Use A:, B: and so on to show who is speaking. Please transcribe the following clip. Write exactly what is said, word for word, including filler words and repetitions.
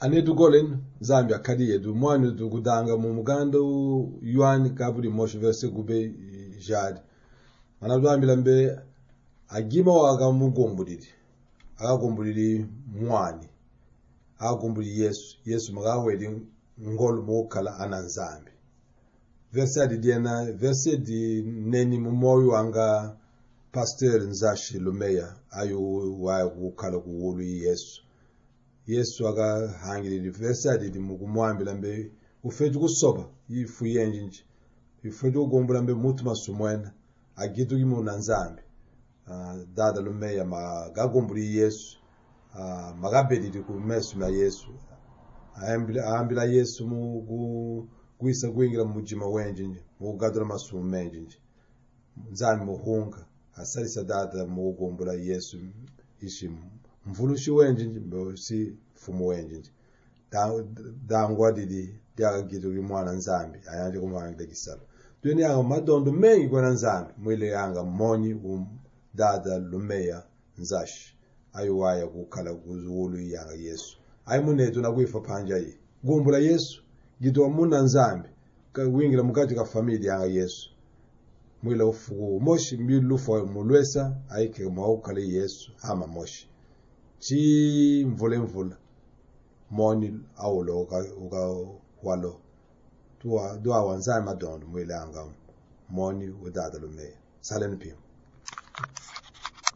A: anedu golen Zambia kadi yedu mwanu du gudanga mu muganda yuan kaburi mosh verse gube jad mana Zambia lambe agima waga mugombuliri agagombuliri mwani agagombuliri Yesu Yesu magawedi ngol mo kala ananzambi verse di diena verse di neni mu moyo anga pasteur Nzashi Lumeya ayu wa kala kuwulu Yesu Yesu aga hangiri verse di mugumwambila mbe ufeju kusoba ifu yenjinji ifeju gombula mbe mutuma sumwena agitu gimu nanzambi uh, dada Lumeya magagombuli Yesu uh, magabedi ku mesu na Yesu ayambila ayambila Yesu mu gwisa gwingira mujima wenjinji mugadura masumu menjinji nzambi muhunga asalisa dada mugombula Yesu ishimu mvulushi wenjinji mbo si fumu wenjinji dangwa didi diaga gitu mwana nzambi ayanje kumwana ndegisalo dweni anga madondo mengi kwa nzambi mwile yanga moni um dada Lumeya Nzashi ayo waya kukala kuzulu yanga Yesu ayi munetu na kuifa panja yi gumbula Yesu gitu muna nzambi ka wingira mukati ka familia yanga Yesu mwile ufugu moshi mbilufo mulwesa ayike mwaukale Yesu hama moshi chi mvule mvula moni awulo uka uka walo tuwa dua wanzai madondo mwile anga moni udada Lumeya saleni pia